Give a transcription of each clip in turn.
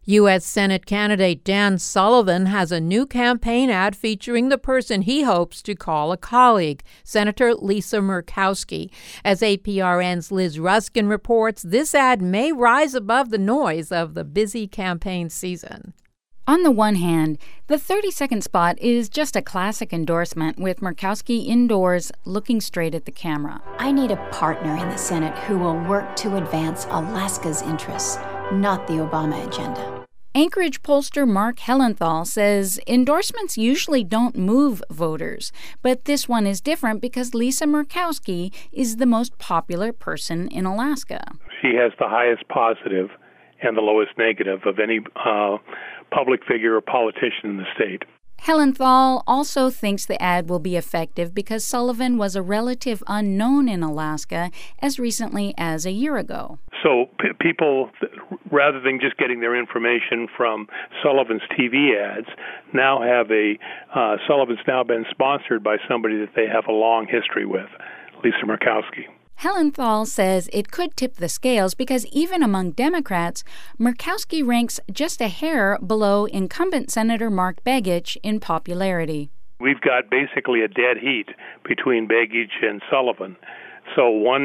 U.S. Senate candidate Dan Sullivan has a new campaign ad featuring the person he hopes to call a colleague, Senator Lisa Murkowski. As APRN's Liz Ruskin reports, this ad may rise above the noise of the busy campaign season. On the one hand, the 30-second spot is just a classic endorsement with Murkowski indoors looking straight at the camera. I need a partner in the Senate who will work to advance Alaska's interests, not the Obama agenda. Anchorage pollster Mark Hellenthal says endorsements usually don't move voters, but this one is different because Lisa Murkowski is the most popular person in Alaska. She has the highest positive and the lowest negative of any public figure or politician in the state. Hellenthal also thinks the ad will be effective because Sullivan was a relative unknown in Alaska as recently as a year ago. So people, rather than just getting their information from Sullivan's TV ads, now have Sullivan's now been sponsored by somebody that they have a long history with, Lisa Murkowski. Hellenthal says it could tip the scales because even among Democrats, Murkowski ranks just a hair below incumbent Senator Mark Begich in popularity. We've got basically a dead heat between Begich and Sullivan, so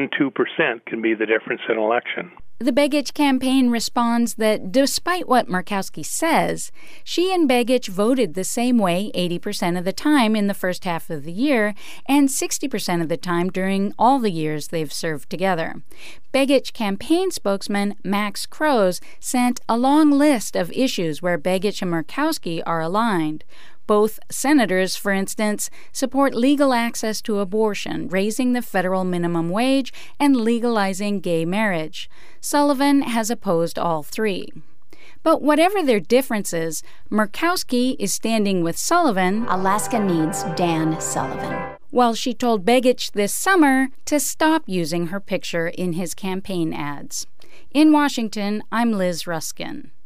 1-2% can be the difference in an election. The Begich campaign responds that despite what Murkowski says, she and Begich voted the same way 80% of the time in the first half of the year and 60% of the time during all the years they've served together. Begich campaign spokesman Max Kroes sent a long list of issues where Begich and Murkowski are aligned. Both senators, for instance, support legal access to abortion, raising the federal minimum wage, and legalizing gay marriage. Sullivan has opposed all three. But whatever their differences, Murkowski is standing with Sullivan. Alaska needs Dan Sullivan. While she told Begich this summer to stop using her picture in his campaign ads. In Washington, I'm Liz Ruskin.